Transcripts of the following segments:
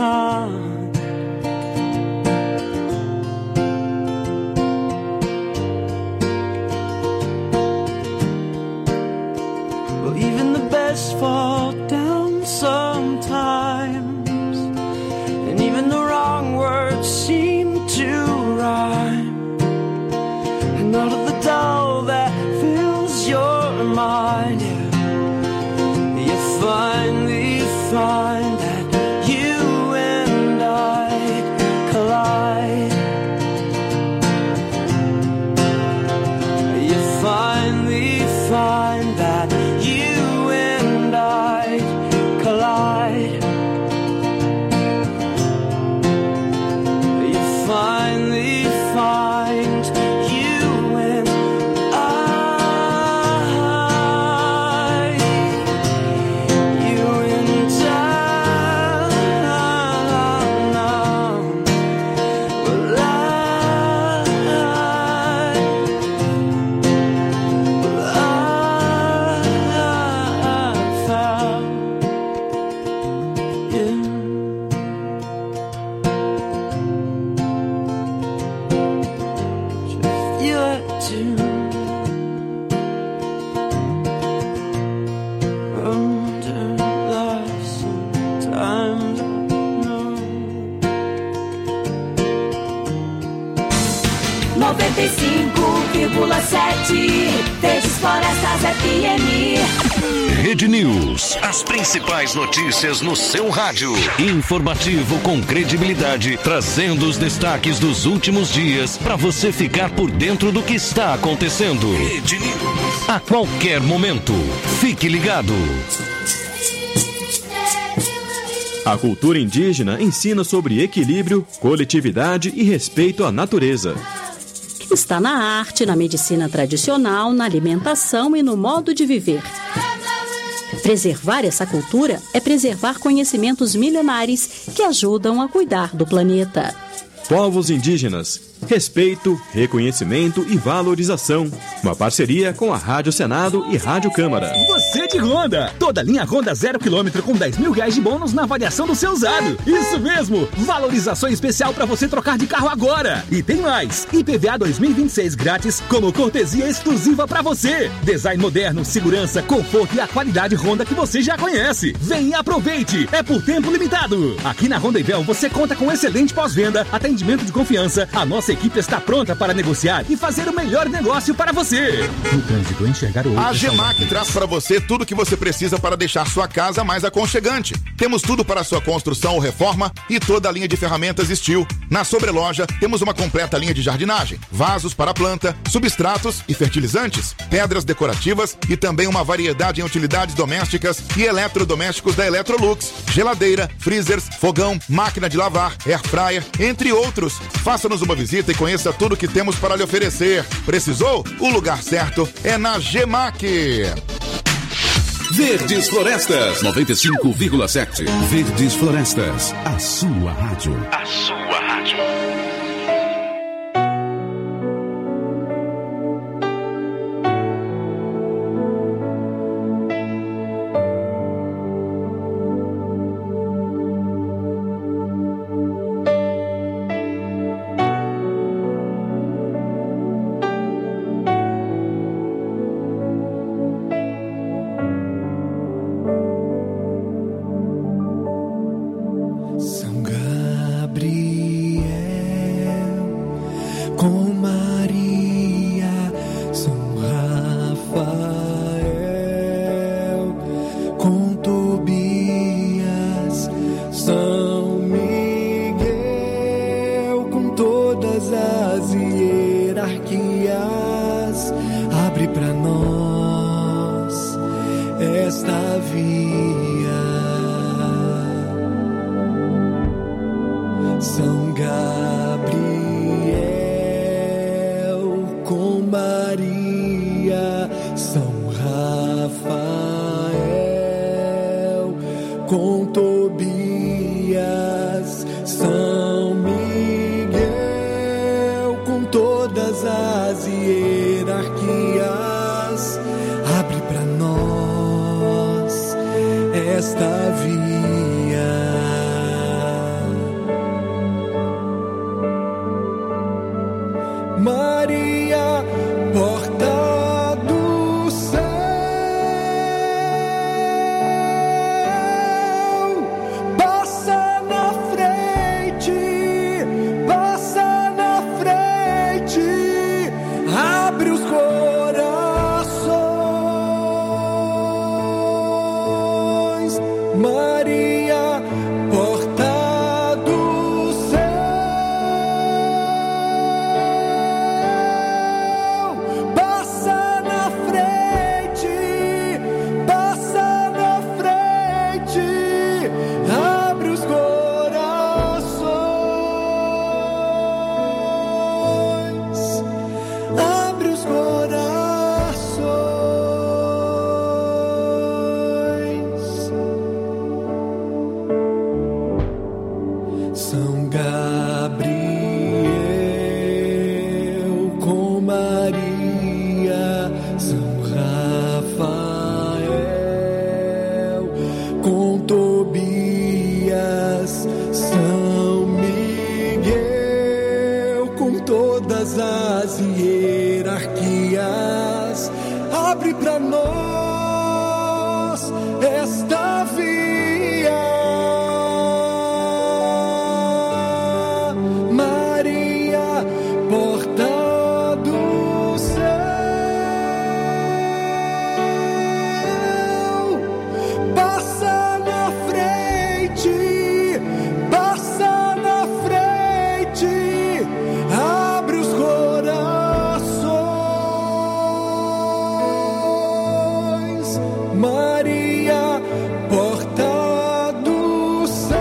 kind. Well, even the best fall down sometimes, and even the wrong words seem to rhyme, and out of the dull that fills your mind, you finally find that you and I collide. You finally find that you and I collide. You finally find you and I. You and I. Well, I found you. You had to under life sometimes. No. 95,7 Verdes Florestas FM. Rede News. As principais notícias no seu rádio. Informativo com credibilidade, trazendo os destaques dos últimos dias para você ficar por dentro do que está acontecendo. Rede News. A qualquer momento. Fique ligado. A cultura indígena ensina sobre equilíbrio, coletividade e respeito à natureza. Está na arte, na medicina tradicional, na alimentação e no modo de viver. Preservar essa cultura é preservar conhecimentos milenares que ajudam a cuidar do planeta. Povos indígenas, respeito, reconhecimento e valorização. Uma parceria com a Rádio Senado e Rádio Câmara. Você de Honda! Toda linha Honda 0 km com R$10 mil de bônus na avaliação do seu usado. Isso mesmo! Valorização especial para você trocar de carro agora. E tem mais! IPVA 2026 grátis como cortesia exclusiva para você. Design moderno, segurança, conforto e a qualidade Honda que você já conhece. Vem e aproveite! É por tempo limitado. Aqui na Honda Ivel você conta com excelente pós-venda, atendimento de confiança. A nossa equipe está pronta para negociar e fazer o melhor negócio para você. No trânsito, enxergar o outro. A Gemac traz para você tudo o que você precisa para deixar sua casa mais aconchegante. Temos tudo para sua construção ou reforma e toda a linha de ferramentas Steel. Na sobreloja, temos uma completa linha de jardinagem, vasos para planta, substratos e fertilizantes, pedras decorativas e também uma variedade em utilidades domésticas e eletrodomésticos da Electrolux, geladeira, freezers, fogão, máquina de lavar, air fryer, entre outros. Faça-nos uma visita e conheça tudo que temos para lhe oferecer. Precisou? O lugar certo é na Gemac. Verdes Florestas 95,7. Verdes Florestas, a sua rádio. A sua rádio. São Gabriel com Maria, São Rafael com Tobias, São Miguel com todas as hierarquias. Abre pra nós esta via, Maria, porta do céu. Passa na frente, passa na frente, abre os corações, Maria, porta do céu.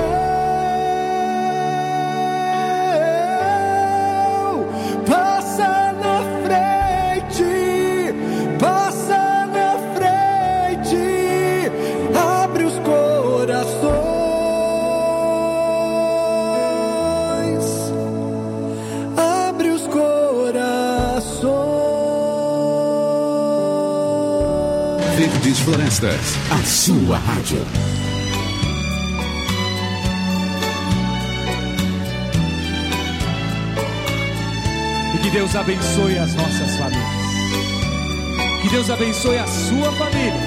Passa na frente, passa na frente, abre os corações, abre os corações. Verdes Florestas, a sua rádio. E que Deus abençoe as nossas famílias. Que Deus abençoe a sua família.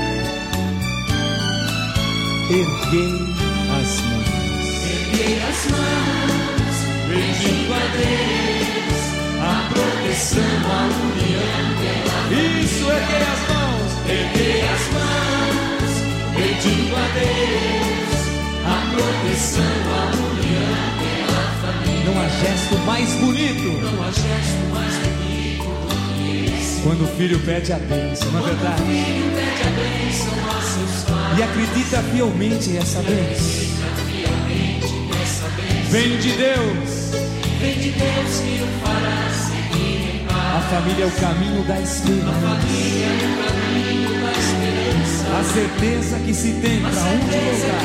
Erguei as mãos. Erguei as mãos, pedindo a Deus a proteção, a união pela Isso, erguei as mãos. Erguei as mãos, pedindo a Deus a proteção, a união pela família. Não há gesto mais bonito. Não há gesto mais bonito do que esse. Quando o filho pede a bênção, não é verdade? O filho pede a bênção a seus pais. E acredita fielmente nessa bênção. Vem de Deus. Vem de Deus que o fará seguir em paz. A família é o caminho da esperança. A família é o caminho da esperança. A certeza que se tem para onde voltar.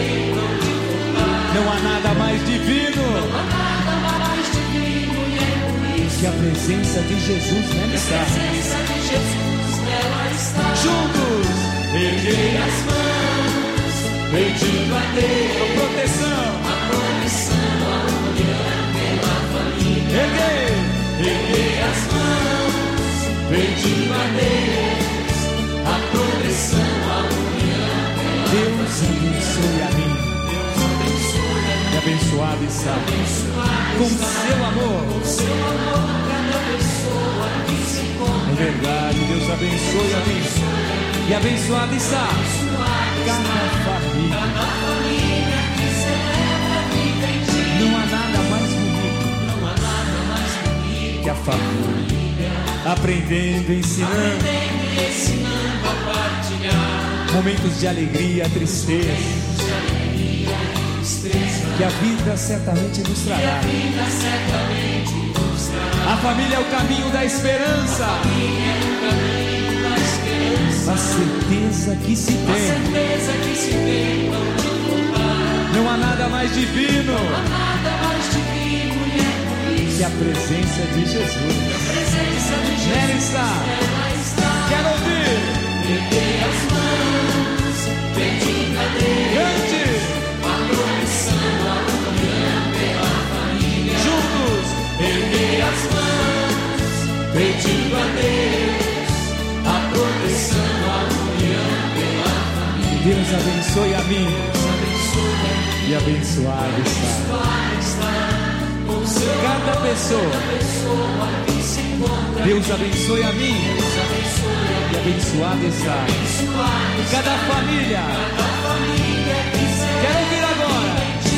Não há nada mais divino. Não há nada mais divino e é por isso que a presença de Jesus nela está. A presença de Jesus nela está. Juntos, erguei as mãos, pedindo a Deus a proteção, a união pela família. Erguei as mãos, pedindo a Deus a proteção, a união pela Deus família. Abençoe a mim. Deus abençoe a mim. E abençoado está com seu amor. Com seu amor, cada pessoa que se encontra. É verdade, Deus abençoe a mim. E abençoado está cada família. Cada família que celebra a vida em ti. Não há nada mais bonito. Não há nada mais bonito que a família. Aprendendo, ensinando. A partilhar. Momentos de alegria, tristeza. Que a vida certamente nos trará. A família é o caminho da esperança. A certeza que se tem. Não há nada mais divino que a presença de Jesus. Nela está. Quero ouvir. Erguei as mãos, pedindo a Deus a proteção, a união pela família. Juntos, erguei as mãos, pedindo a Deus a proteção, a união pela família. Deus abençoe a mim. E abençoado está cada pessoa que se encontra. Deus abençoe a mim. E abençoado está cada família. Quero ouvir agora.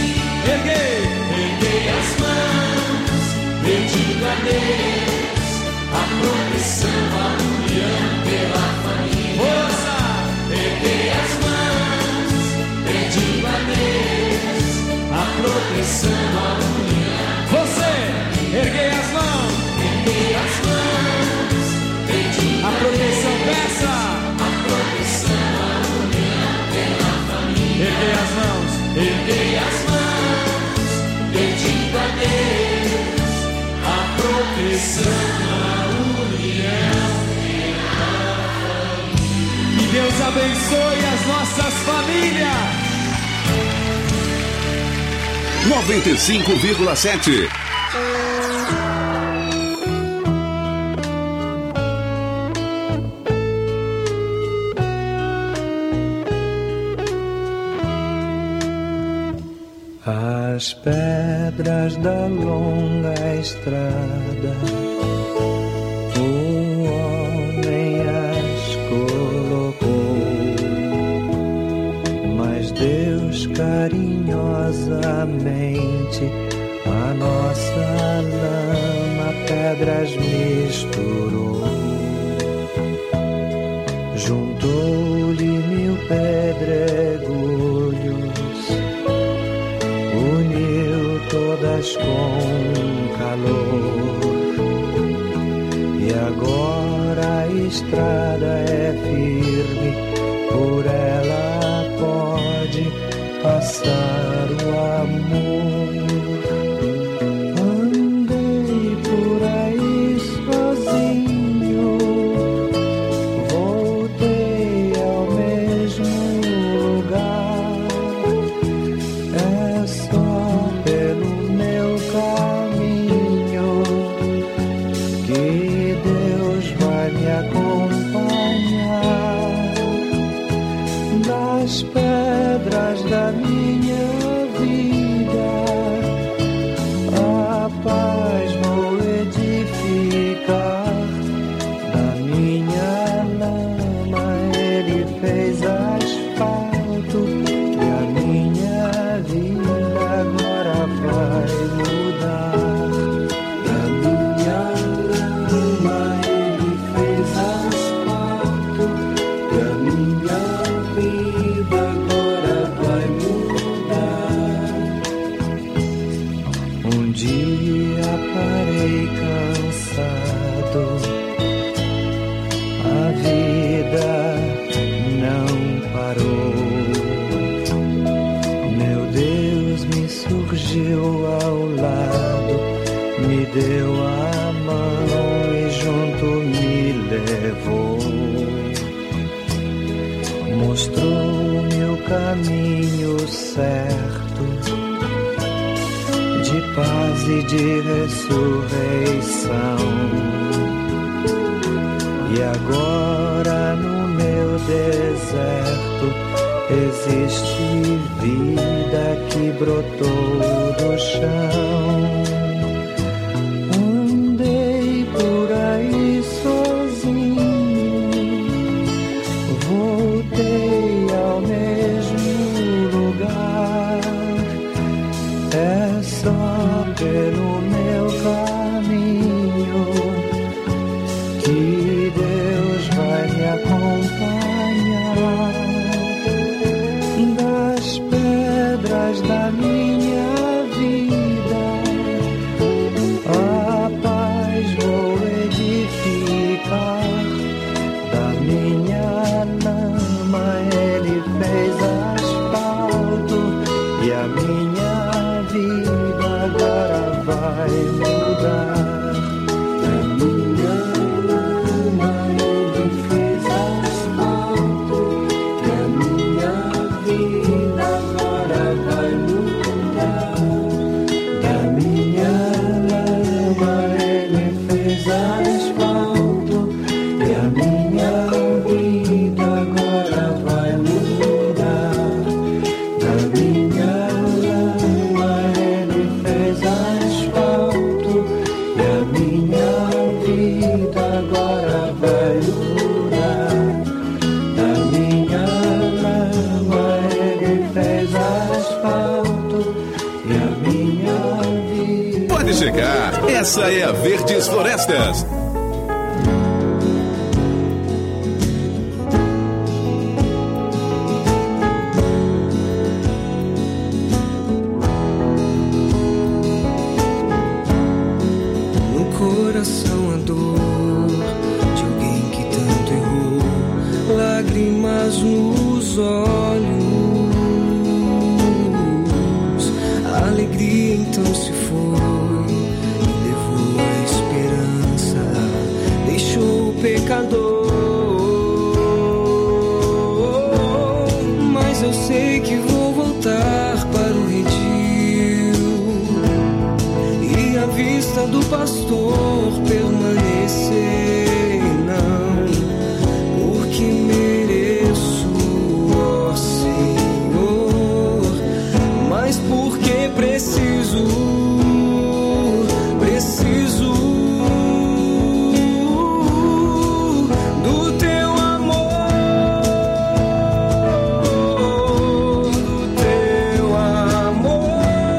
Erguei as mãos, pedindo a Deus a proteção, a união pela família. Força! Erguei as mãos, pedindo a Deus a proteção, a união. Você, erguei as mãos. Erguei as mãos, pedindo a proteção, peça. A proteção, a união pela família. Erguei as mãos. Erguei as mãos, Que Deus abençoe as nossas famílias. 95,7. As pedras da longa estrada, o homem as colocou, mas Deus carinhosamente a nossa lama pedras misturou, juntou-lhe 1000 pedregulhos, uniu todas com calor, e agora a estrada é firme, por ela pode passar o amor. Andei por aí sozinho, voltei ao mesmo lugar. É só pelo meu caminho que Deus vai me acompanhar. Das pedras da minha vida, a paz vou edificar. Da minha lama Ele fez asfalto, e a minha vida agora vai mudar. Da minha lama Ele fez asfalto, e a minha vida agora vai mudar. Um dia parei cansado, a vida não parou. Meu Deus me surgiu ao lado, me deu a mão e junto me levou. Mostrou-me o caminho certo, de paz e de ressurreição. E agora no meu deserto existe vida que brotou do chão. Andei por aí sozinho, voltei ao mesmo lugar. É só pelo meu caminho que Deus vai me acompanhar. Das pedras da minha vida, a paz vou edificar. Da minha lama Ele fez asfalto, e a minha vida agora vai mudar. Da minha lama Ele fez asfalto, e a minha vida agora vai mudar. Da minha lama Ele fez asfalto, e a minha vida agora vai mudar. Da minha lama Ele fez asfalto, e a minha vida agora vai mudar. Da minha lama Ele fez asfalto, e a minha vida. Pode chegar, essa é a Verdes Florestas. No coração a dor de alguém que tanto errou, lágrimas nos olhos, a alegria então se foi e levou a esperança. vista do pastor permanecer, não, porque mereço, ó Senhor, mas porque preciso do teu amor, do teu amor.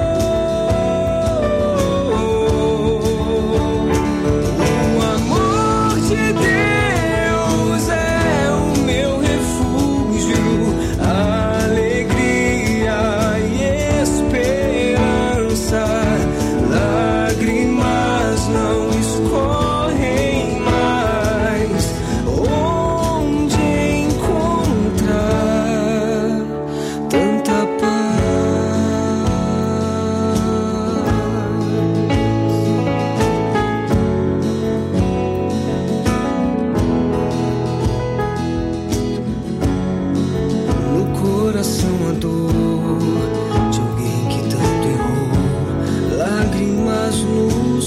O amor de Deus é o meu refúgio, alegria e esperança. Lágrimas não escorrem mais. Onde encontrar tanta no coração a dor de alguém que tanto errou, lágrimas nos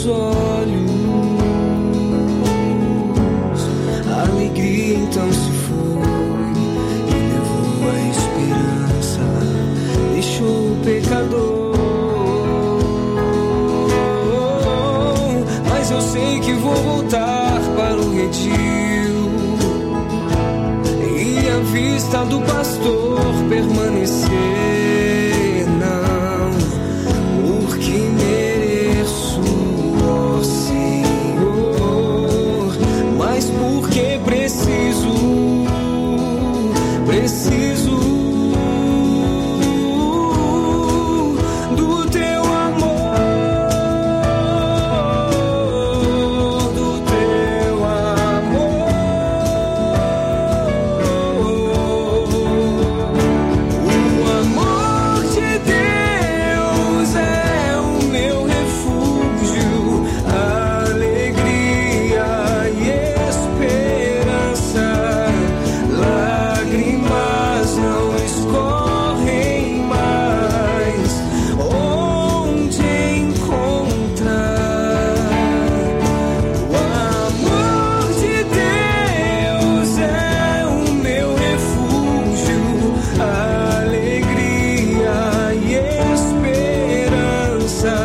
olhos, a alegria então se foi e levou a esperança, deixou o pecador. Mas eu sei que vou voltar para o redil e à vista do pastor permanecer, não, porque mereço, ó Senhor, mas porque preciso do teu amor, do teu amor. O amor de Deus é o meu refúgio, alegria e esperança. Lágrimas não escorrem mais. Onde encontrar o amor de Deus é o meu refúgio, alegria e esperança.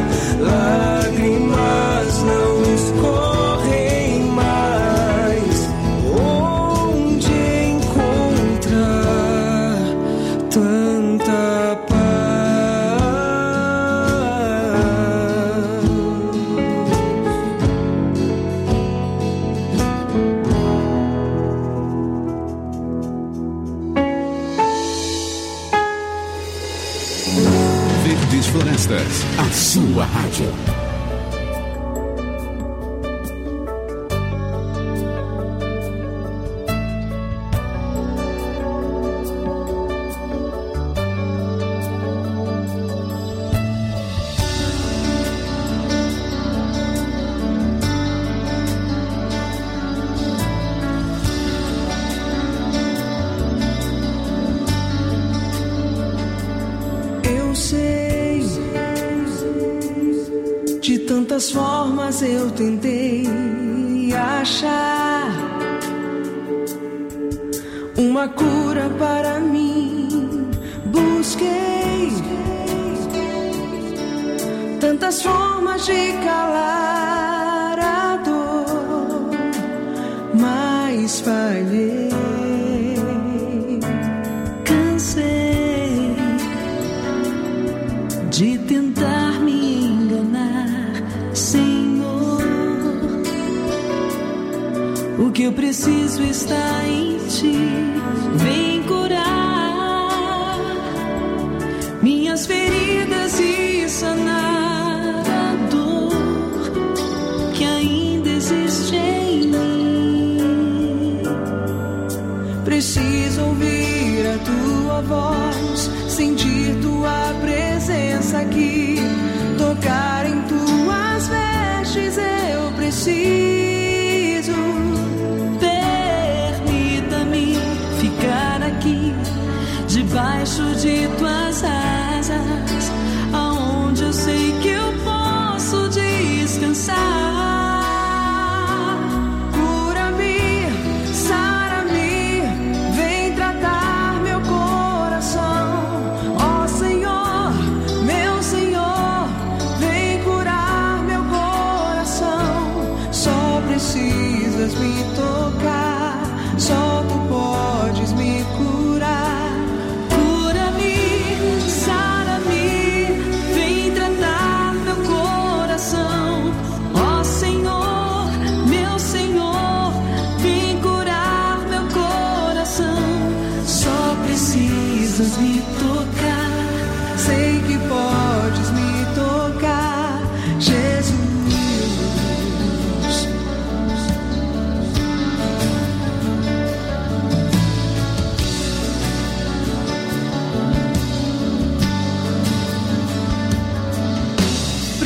Lágrimas não escorrem mais. Onde encontrar tanta Verdes Florestas, a sua rádio. eu sei, de tantas formas eu tentei achar uma cura para mim. Busquei tantas formas de calar a dor, mas falhei. Cansei de tentar me enganar, Senhor. O que eu preciso está em Ti. Vem curar minhas feridas e sanar a dor que ainda existe em mim. Preciso ouvir a Tua voz, sentir Tua presença aqui, tocar em Tuas vestes. Eu preciso. Permita-me ficar aqui debaixo de Tuas asas, aonde eu sei que eu posso descansar.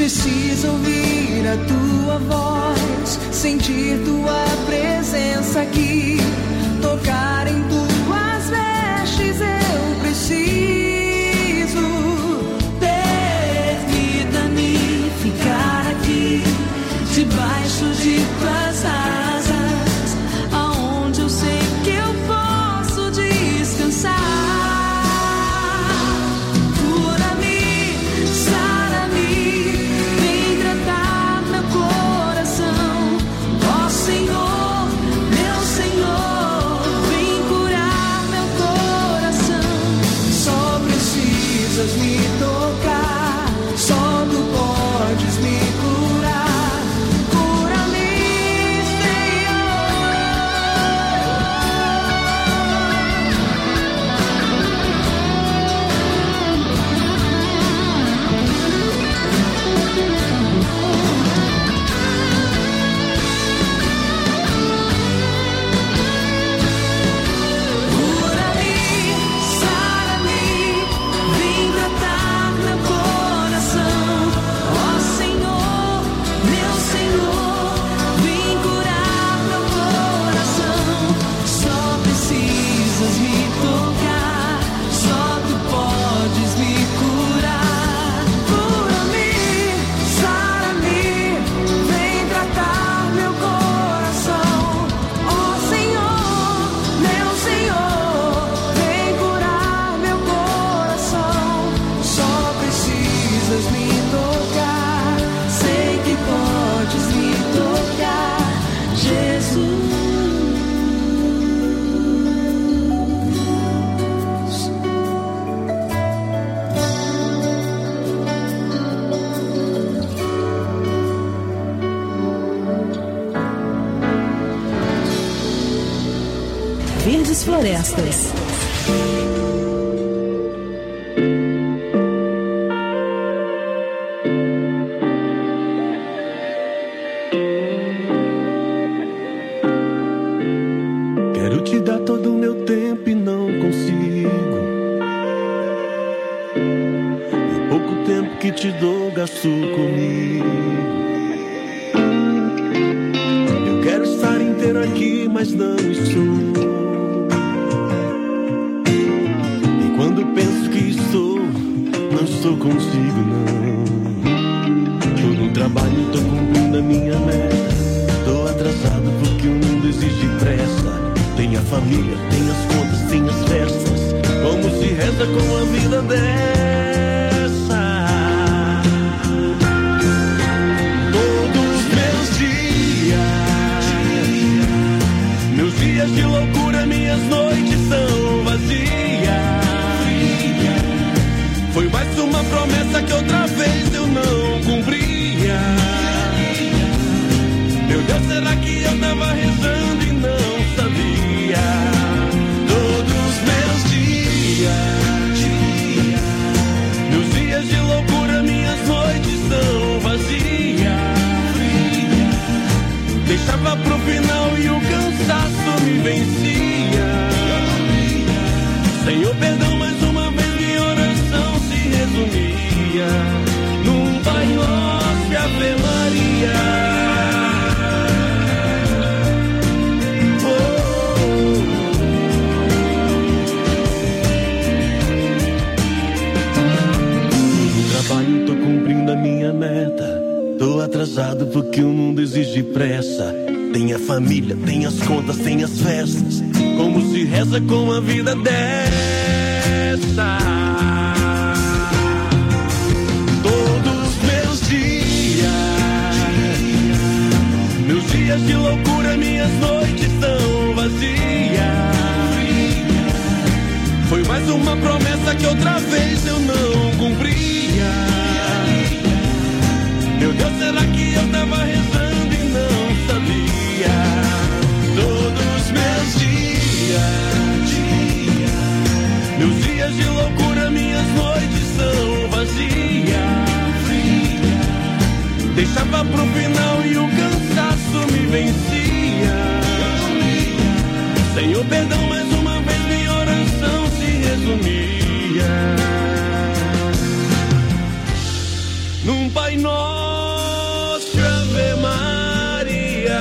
Preciso ouvir a tua voz, sentir tua presença aqui, tocar em tuas vestes. Eu preciso. Permita-me ficar aqui, debaixo de tuas asas, aonde eu sei que eu posso descansar. Cura-me, sara-me, vem tratar meu coração. Ó Senhor, meu Senhor, vem curar meu coração. Só precisas me tocar, só tu podes me curar. Verdes Florestas. Quero te dar todo o meu tempo e não consigo. O pouco tempo que te dou, gasto comigo. Eu quero estar inteiro aqui, mas não estou. Quando penso que estou, não estou consigo, não. Tô no trabalho, tô cumprindo a minha meta. Tô atrasado porque o mundo exige pressa. Tem a família, tem as contas, tem as festas. Como se reza com a vida dessa? Todos meus dias de loucura, minhas noites são vazias. Foi mais uma promessa que outra vez eu não cumpria. Meu Deus, será que eu tava rezando e não sabia? Todos meus dias de loucura, minhas noites são vazias. Deixava pro final e o cansaço me vencia. Senhor, perdão, mais uma vez minha oração se resumia num Pai Nosso e Ave Maria. No trabalho tô cumprindo a minha meta. Tô atrasado porque o mundo exige pressa. Tem a família, tem as contas, tem as festas. Como se reza com a vida dessa? Todos meus dias de loucura, minhas noites tão vazias. Foi mais uma promessa que outra vez eu não cumpria. Meu Deus, será que eu tava rezando e não sabia? Todos meus dias de loucura, num Pai Nosso, Ave Maria.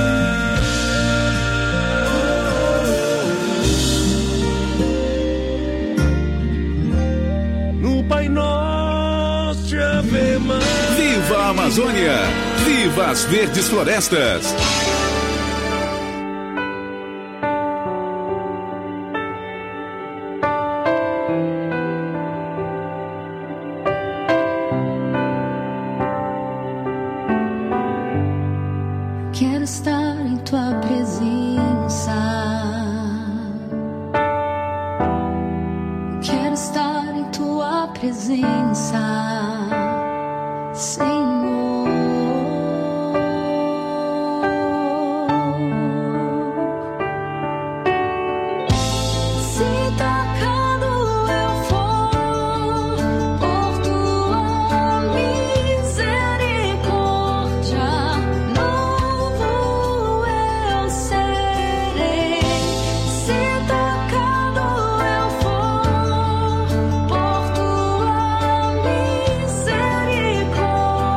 No Pai Nosso, Ave Maria. Viva a Amazônia! Viva as verdes florestas! Quero estar em tua presença. Quero estar em tua presença, Senhor. Se tocado eu for por tua misericórdia, novo eu serei. Se tocado eu for por tua misericórdia,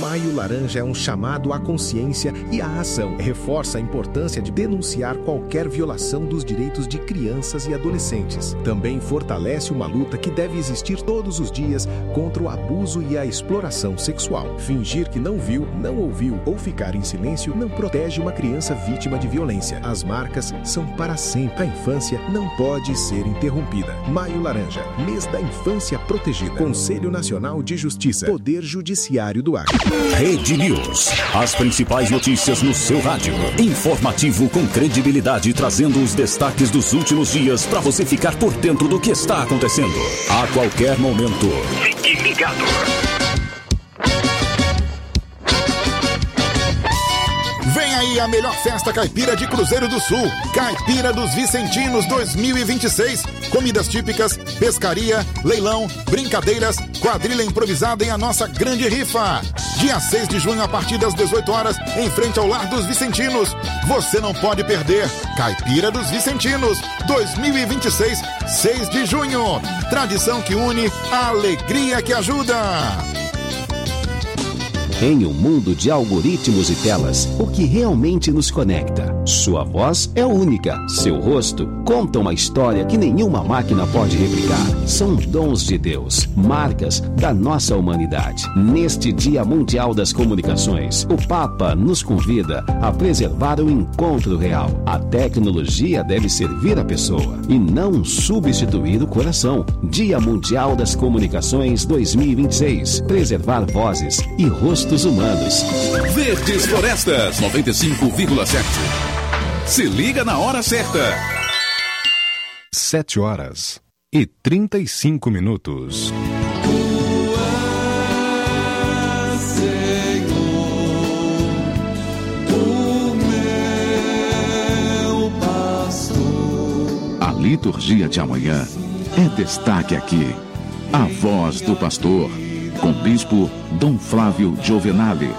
Maio Laranja é um chamado à consciência e à ação. Reforça a importância de denunciar qualquer violação dos direitos de crianças e adolescentes. Também fortalece uma luta que deve existir todos os dias contra o abuso e a exploração sexual. Fingir que não viu, não ouviu ou ficar em silêncio não protege uma criança vítima de violência. As marcas são para sempre. A infância não pode ser interrompida. Maio Laranja, mês da infância protegida. Conselho Nacional de Justiça. Poder Judiciário do Acre. Rede News. As principais notícias no seu rádio. Informativo com credibilidade, trazendo os destaques dos últimos dias para você ficar por dentro do que está acontecendo. A qualquer momento. Fique ligado. Vem aí a melhor festa caipira de Cruzeiro do Sul, Caipira dos Vicentinos 2026. Comidas típicas, pescaria, leilão, brincadeiras, quadrilha improvisada e a nossa grande rifa. Dia 6 de junho a partir das 18 horas, em frente ao Lar dos Vicentinos. Você não pode perder. Caipira dos Vicentinos 2026, 6 de junho. Tradição que une, a alegria que ajuda. Em um mundo de algoritmos e telas, o que realmente nos conecta? Sua voz é única, seu rosto conta uma história que nenhuma máquina pode replicar. São dons de Deus, marcas da nossa humanidade. Neste Dia Mundial das Comunicações, o Papa nos convida a preservar o encontro real. A tecnologia deve servir a pessoa e não substituir o coração. Dia Mundial das Comunicações 2026. Preservar vozes e rostos humanos. Verdes Florestas 95,7. Se liga na hora certa. 7h35. A liturgia de amanhã é destaque aqui. A voz do pastor, com Bispo Dom Flávio Giovenale.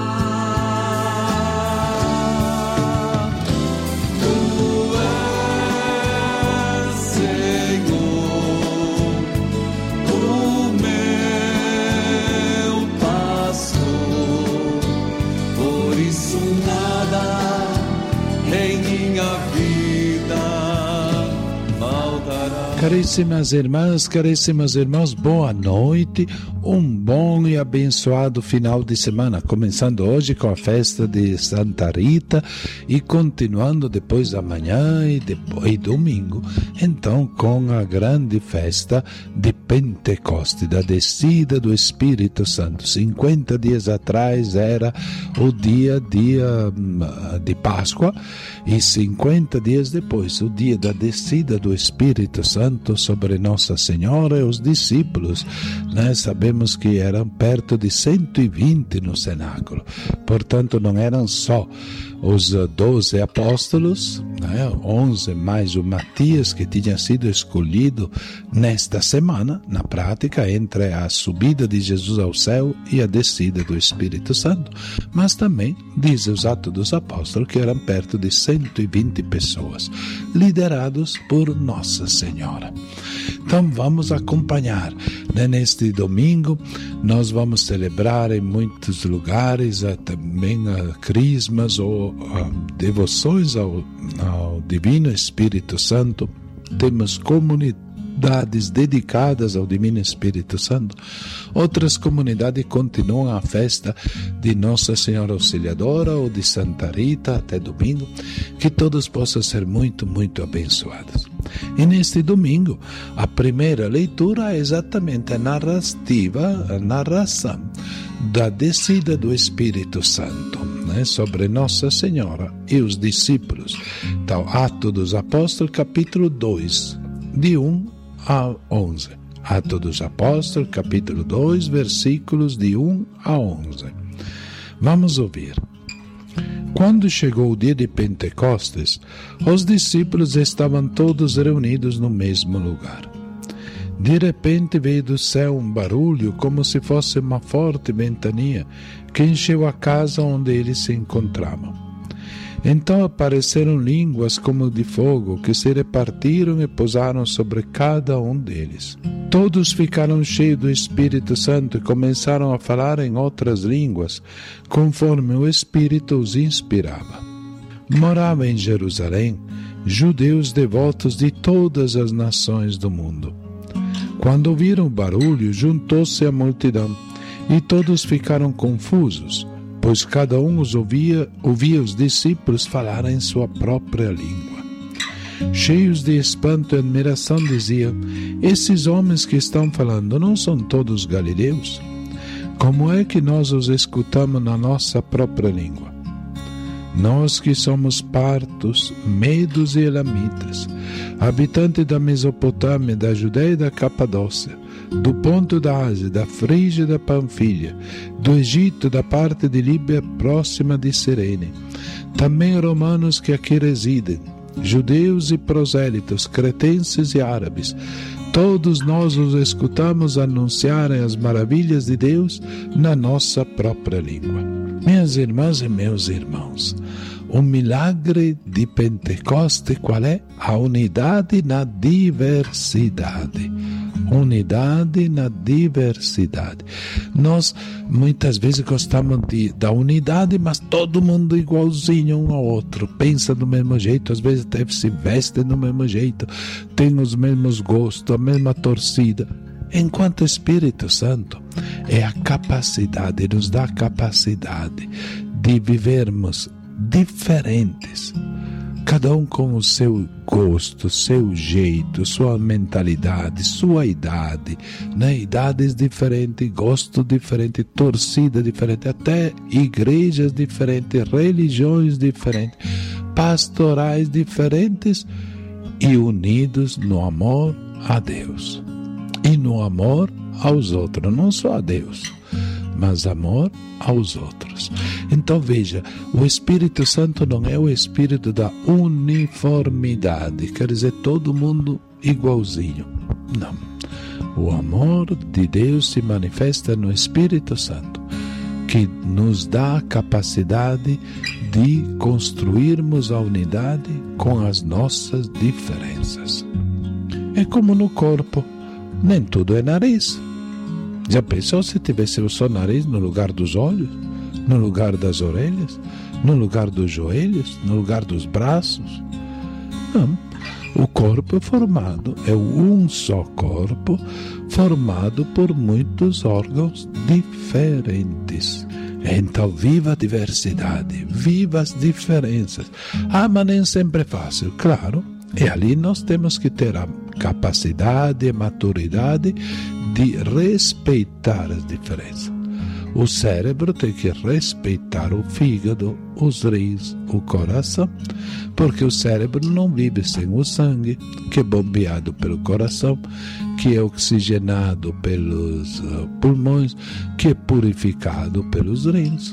Caríssimas irmãs, caríssimos irmãos, boa noite, um bom e abençoado final de semana, começando hoje com a festa de Santa Rita e continuando depois amanhã e domingo, então com a grande festa de Pentecoste, da descida do Espírito Santo. 50 dias atrás era o dia de Páscoa e 50 dias depois, o dia da descida do Espírito Santo sobre Nossa Senhora e os discípulos, né? Sabemos que eram perto de 120 no cenáculo, portanto não eram só os 12 apóstolos, né? 11 mais o Matias, que tinha sido escolhido nesta semana, na prática, entre a subida de Jesus ao céu e a descida do Espírito Santo, mas também, diz os Atos dos Apóstolos, que eram perto de 120 pessoas, liderados por Nossa Senhora. Então vamos acompanhar, né? Neste domingo nós vamos celebrar em muitos lugares também crismas ou devoções ao Divino Espírito Santo. Temos comunidades dedicadas ao Divino Espírito Santo. Outras comunidades continuam a festa de Nossa Senhora Auxiliadora ou de Santa Rita até domingo. Que todos possam ser muito, muito abençoados. E neste domingo, a primeira leitura é exatamente a narração da descida do Espírito Santo, né, sobre Nossa Senhora e os discípulos. Então, Atos dos Apóstolos, capítulo 2, de 1 a 11. Atos dos Apóstolos, capítulo 2, versículos de 1 a 11. Vamos ouvir. Quando chegou o dia de Pentecostes, os discípulos estavam todos reunidos no mesmo lugar. De repente veio do céu um barulho como se fosse uma forte ventania que encheu a casa onde eles se encontravam. Então apareceram línguas como de fogo que se repartiram e pousaram sobre cada um deles. Todos ficaram cheios do Espírito Santo e começaram a falar em outras línguas, conforme o Espírito os inspirava. Morava em Jerusalém judeus devotos de todas as nações do mundo. Quando ouviram o barulho, juntou-se a multidão, e todos ficaram confusos, pois cada um ouvia os discípulos falar em sua própria língua. Cheios de espanto e admiração, diziam: esses homens que estão falando não são todos galileus? Como é que nós os escutamos na nossa própria língua? Nós que somos partos, medos e elamitas, habitantes da Mesopotâmia, da Judéia e da Capadócia, do Ponto da Ásia, da Frígia e da Panfilha, do Egito, da parte de Líbia próxima de Cirene, também romanos que aqui residem, judeus e prosélitos, cretenses e árabes, todos nós os escutamos anunciarem as maravilhas de Deus na nossa própria língua. Minhas irmãs e meus irmãos, o milagre de Pentecoste qual é? A unidade na diversidade. Unidade na diversidade. Nós muitas vezes gostamos da unidade, mas todo mundo igualzinho um ao outro, pensa do mesmo jeito, às vezes até se veste do mesmo jeito, tem os mesmos gostos, a mesma torcida. Enquanto Espírito Santo é a capacidade, nos dá a capacidade de vivermos diferentes, cada um com o seu gosto, seu jeito, sua mentalidade, sua idade, né? Idades diferentes, gosto diferente, torcida diferente, até igrejas diferentes, religiões diferentes, pastorais diferentes e unidos no amor a Deus e no amor aos outros, não só a Deus, mas amor aos outros. Então veja, o Espírito Santo não é o Espírito da uniformidade, quer dizer, todo mundo igualzinho. Não. O amor de Deus se manifesta no Espírito Santo, que nos dá a capacidade de construirmos a unidade com as nossas diferenças. É como no corpo, nem tudo é nariz. Já pensou se tivesse o seu nariz no lugar dos olhos, no lugar das orelhas, no lugar dos joelhos, no lugar dos braços? Não. O corpo é formado, é um só corpo, formado por muitos órgãos diferentes. Então, viva a diversidade, viva as diferenças. Ah, mas nem sempre é fácil, claro. E ali nós temos que ter a capacidade e maturidade de respeitar as diferenças. O cérebro tem que respeitar o fígado, os rins, o coração, porque o cérebro não vive sem o sangue, que é bombeado pelo coração, que é oxigenado pelos pulmões, que é purificado pelos rins.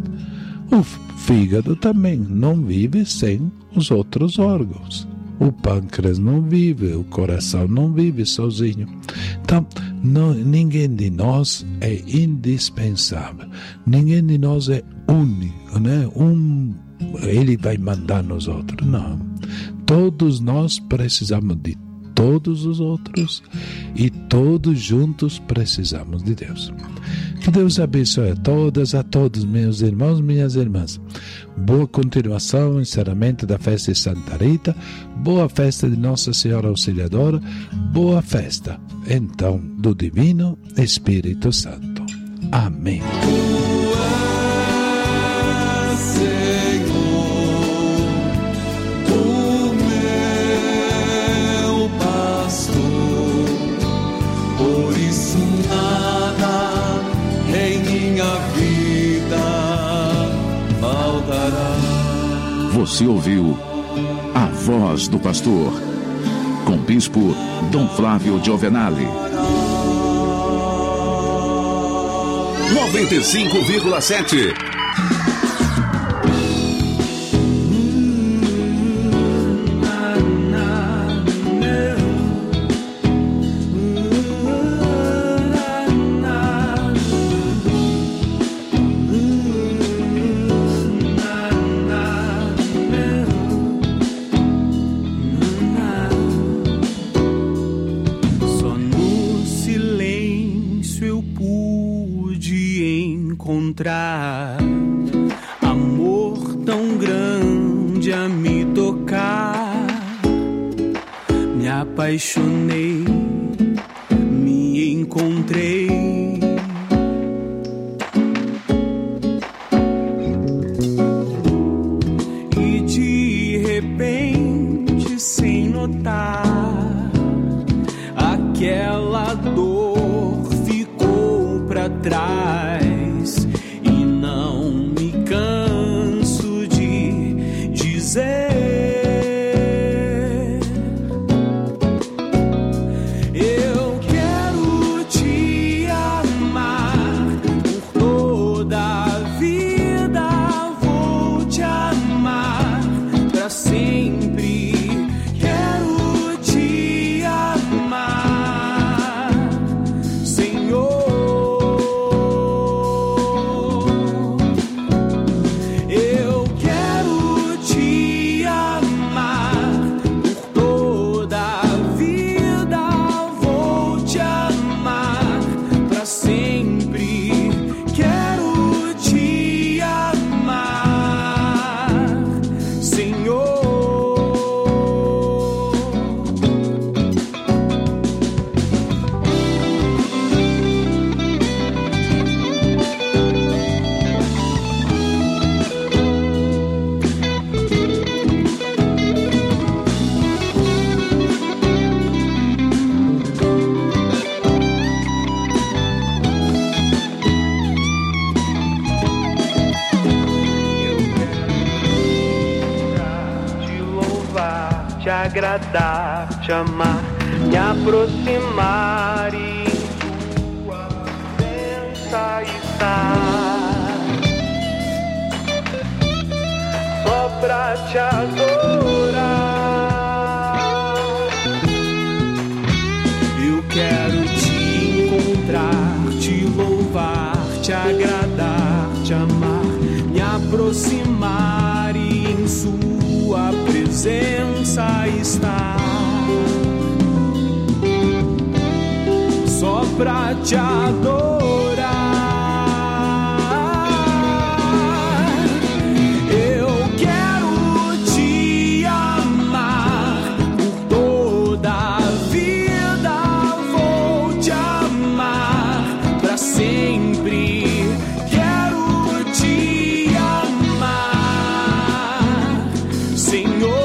O fígado também não vive sem os outros órgãos. O pâncreas não vive, o coração não vive sozinho. Então, ninguém de nós é indispensável. Ninguém de nós é único, né? Ele vai mandar nos outros. Não. Todos nós precisamos de todos os outros e todos juntos precisamos de Deus. Que Deus abençoe a todos, meus irmãos, minhas irmãs. Boa continuação, encerramento da festa de Santa Rita, boa festa de Nossa Senhora Auxiliadora, boa festa, então, do Divino Espírito Santo. Amém. Você ouviu A Voz do Pastor, com o Bispo Dom Flávio Giovenale. 95,7. encontrar amor tão grande a me tocar. Me apaixonei, me encontrei. E de repente, sem notar, aquela dor ficou pra trás. E não me canso de dizer: eu quero te amar por toda a vida. Vou te amar pra sempre. Quero te amar, Senhor. Eu quero te amar por toda a vida. Vou te amar pra sempre. Quero te amar, Senhor. Te louvar, te agradar, te amar, me aproximar e em tua presença estar, só pra te adorar. Eu quero te encontrar, te louvar, te agradar, te amar, me aproximar e em sua presença estar, só pra te adorar. Eu quero te amar por toda a vida. Vou te amar pra sempre. Quero te amar, Senhor.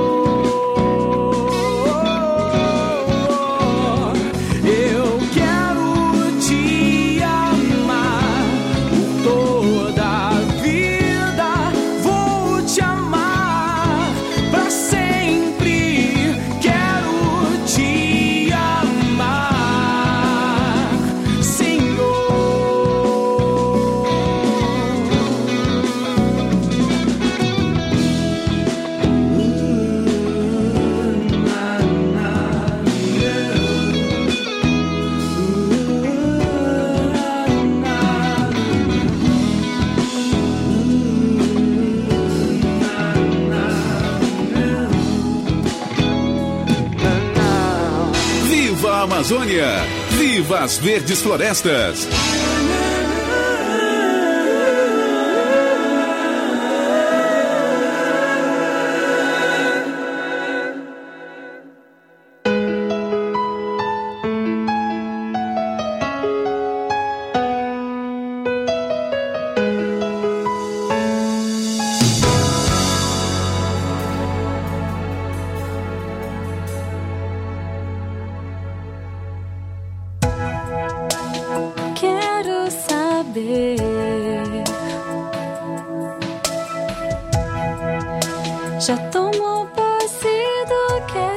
Eu quero te amar por toda a vida. Vou te amar pra sempre. Quero te amar, Senhor. Viva a Amazônia! Viva as verdes florestas! Quero saber, já tomou posse do que é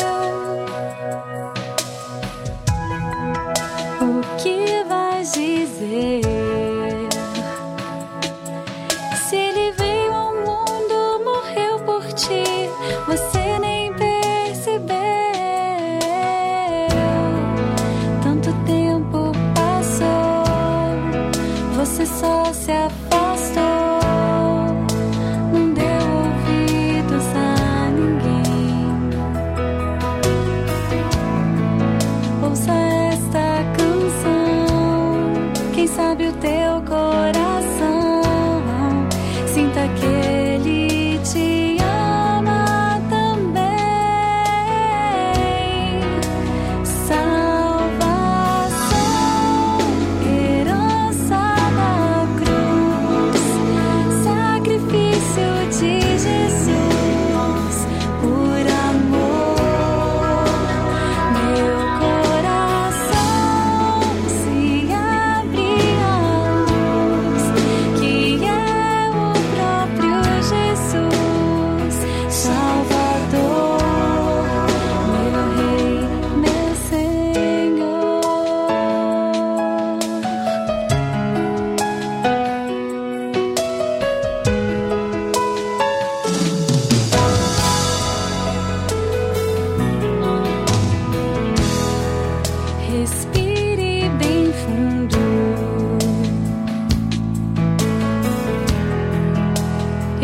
teu? O que vais dizer? Se ele veio ao mundo, morreu por ti, você nem percebeu. Tanto tempo passou, você só se afastou, não deu ouvidos a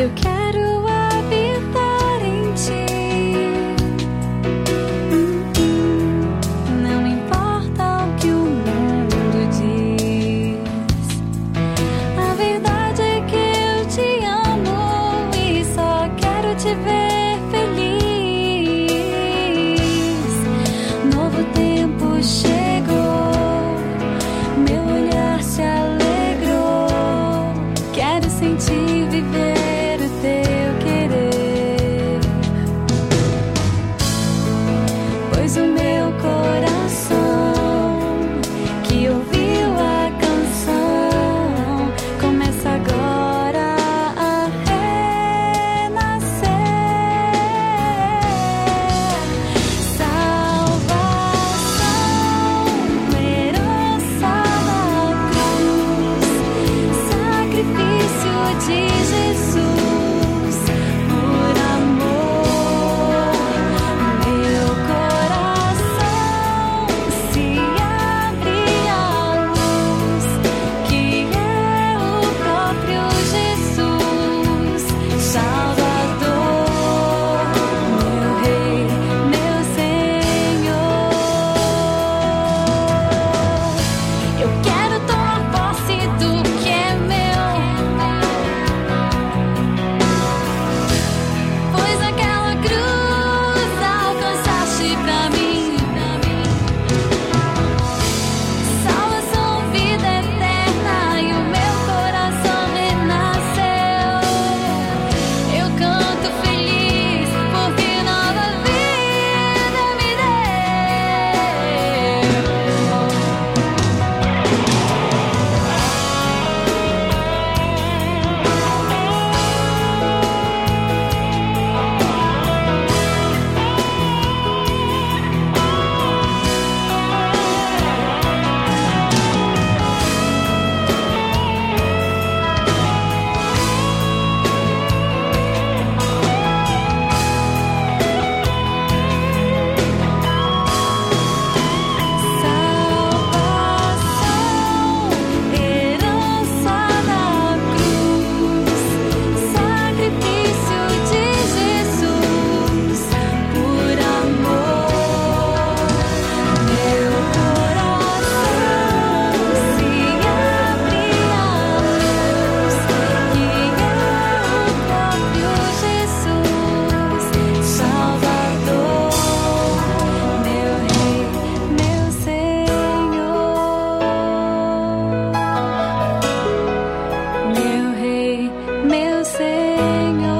Eu quero habitar em ti. Não importa o que o mundo diz. A verdade é que eu te amo e só quero te ver feliz. Novo tempo chegou, meu olhar se alegrou. Quero sentir viver o teu querer, pois o meu coração que ouviu a canção começa agora a renascer. Salvação, herança da cruz, sacrifício de Jesus, por amor, meu coração se abre à luz, que é o próprio Jesus, Salvador, meu Rei, meu Senhor. Eu quero tomar posse do que é meu, pois aquela cruz alcançaste pra mim. Salvação, vida eterna, e o meu coração renasceu. Eu canto feliz porque nova vida me deu. Salvação, herança da cruz, sacrifício de Jesus, por amor, meu coração se abre à luz, que é o próprio Jesus, Salvador, meu Rei, meu Senhor, meu Rei, meu Senhor.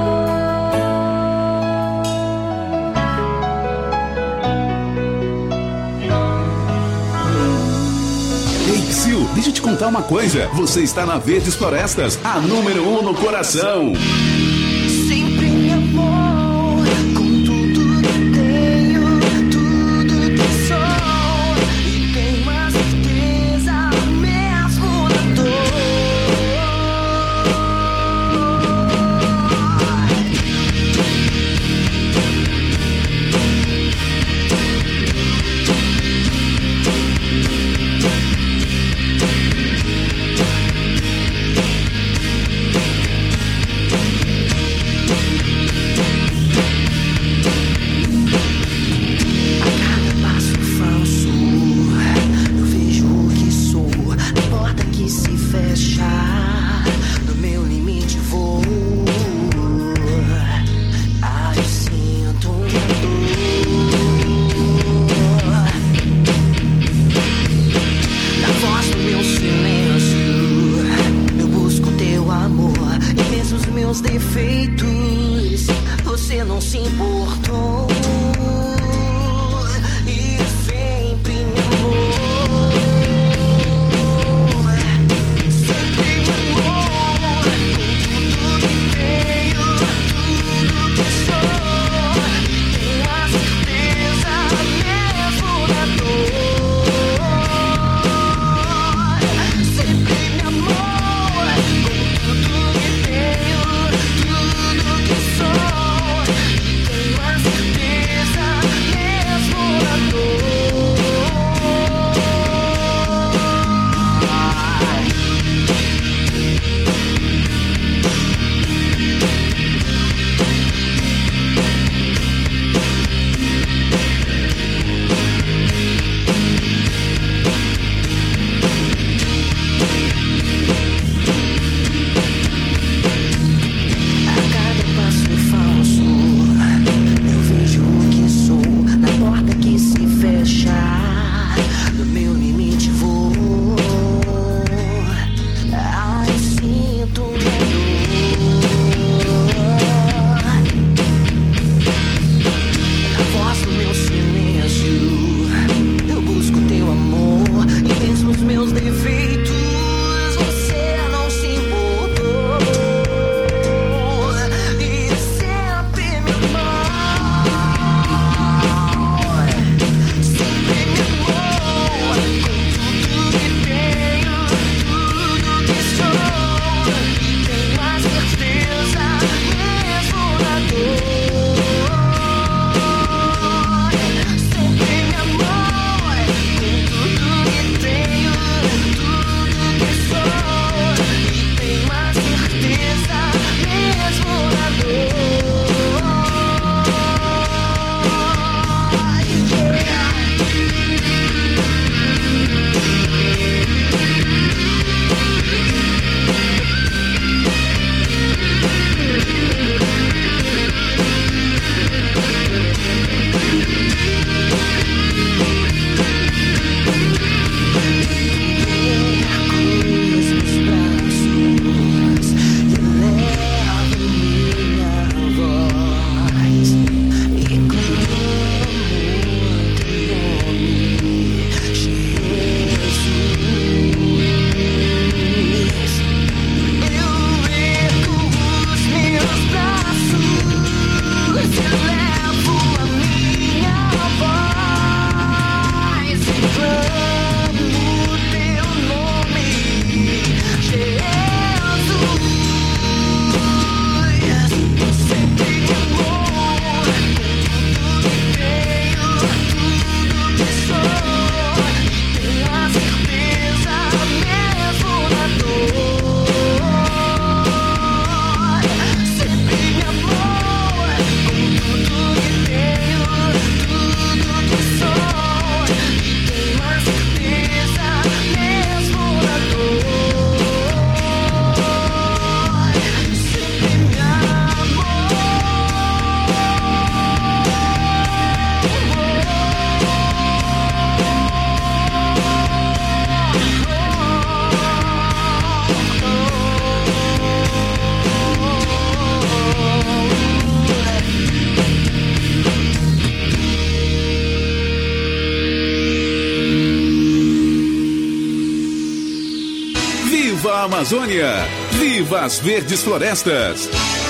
Ei, Psyu, deixa eu te contar uma coisa. Você está na Verdes Florestas, a número 1 no coração. Sempre me amou, com tudo que tenho, tudo que sou, e tenho a certeza mesmo na dor. Tudo que sou, tenho a certeza. Amazônia. Viva as verdes florestas.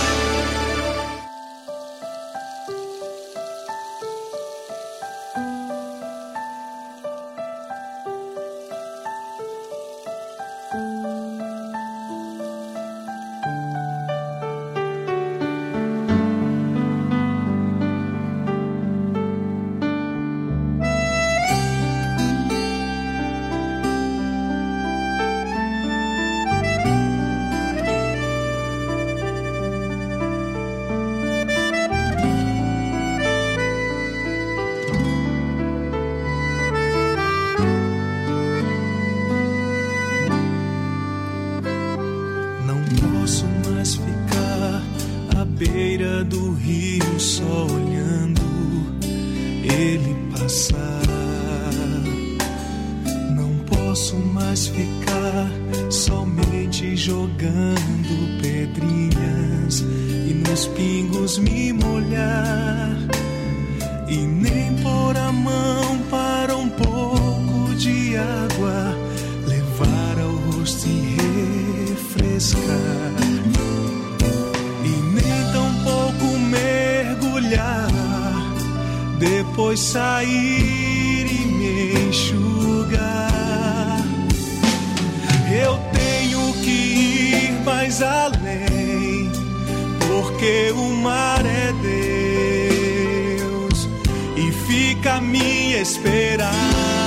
Depois sair e me enxugar. Eu tenho que ir mais além, porque o mar é Deus e fica a me esperar.